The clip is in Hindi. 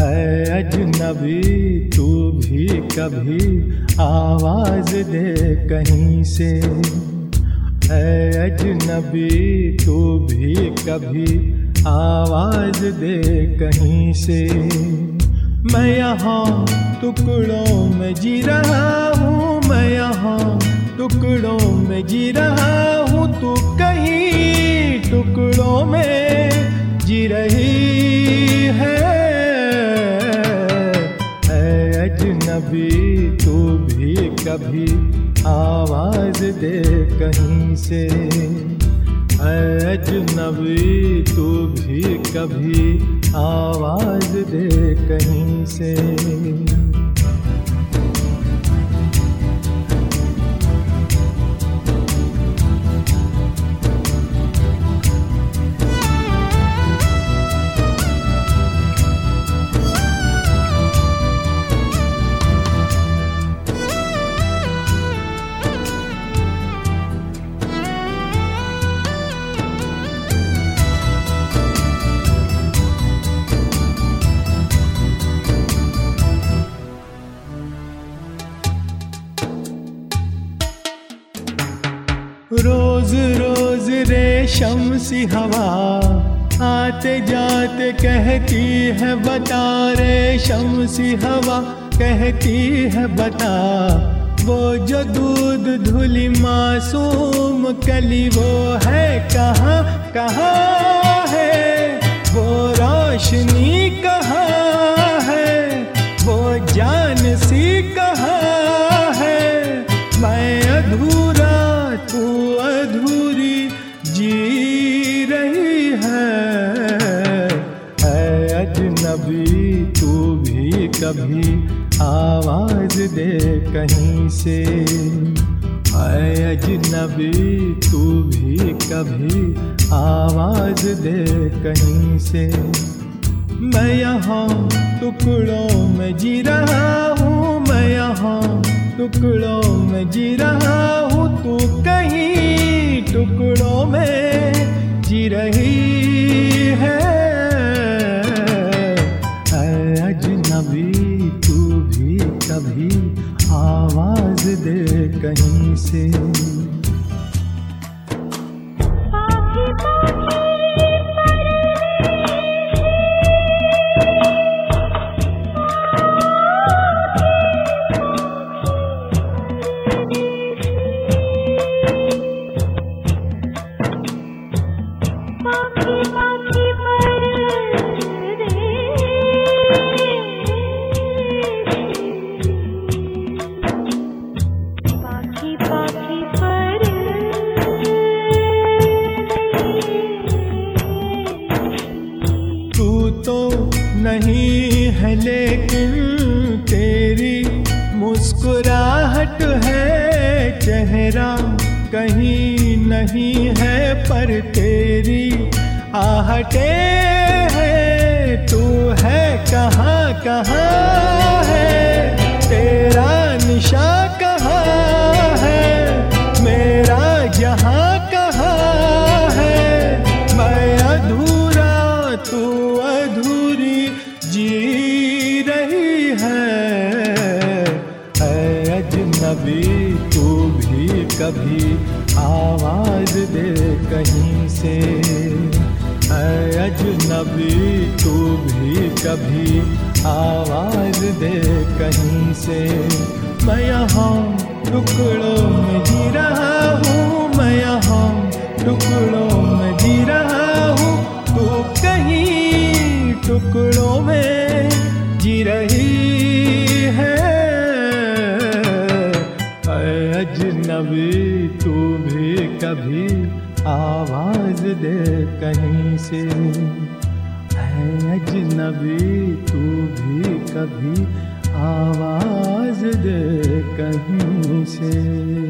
ऐ अजनबी तू भी कभी आवाज दे कहीं से, ऐ अजनबी तू भी कभी आवाज दे कहीं से। मैं यहाँ टुकड़ों में जी रहा हूँ, मैं यहाँ टुकड़ों में जी रहा हूँ, तू कहीं टुकड़ों में जी रही है। ऐ अजनबी तू भी कभी आवाज दे कहीं से, ऐ अजनबी तू भी कभी आवाज दे कहीं से। रोज रोज रेशम सी हवा आते जाते कहती है बता, रेशम सी हवा कहती है बता, वो जो दूध धुली मासूम कली वो है कहाँ कहाँ है, वो रोशनी कहाँ है, वो जान सी कहाँ है। मैं अधूरा तू अधूरी जी रही है। ऐ अजनबी तू भी कभी आवाज दे कहीं से, ऐ अजनबी तू भी कभी आवाज दे कहीं से। मैं यहाँ टुकड़ों में जी रहा हूँ, मैं यहाँ टुकड़ों में जी रहा हूँ, तू कहीं टुकड़ों में जी रही है। ऐ अजनबी तू भी कभी आवाज दे कहीं से। नहीं है लेकिन तेरी मुस्कुराहट है, चेहरा कहीं नहीं है पर तेरी आहटे है। तू है कहाँ कहाँ है, तेरा निशा कहाँ है, मेरा जहाँ कहाँ है। मैं अधूरा तू अधूरी जी रही है। ऐ अजनबी तू भी कभी आवाज दे कहीं से, ऐ अजनबी तू भी कभी आवाज दे कहीं से। मैं यहाँ टुकड़ों में जी रहा हूँ, मैं यहाँ टुकड़ों में जी रहा हूँ, तू कहीं टुकड़ों में जी रही है। ऐ अजनबी तू भी कभी आवाज दे कहीं से, ऐ अजनबी तू भी कभी आवाज दे कहीं से।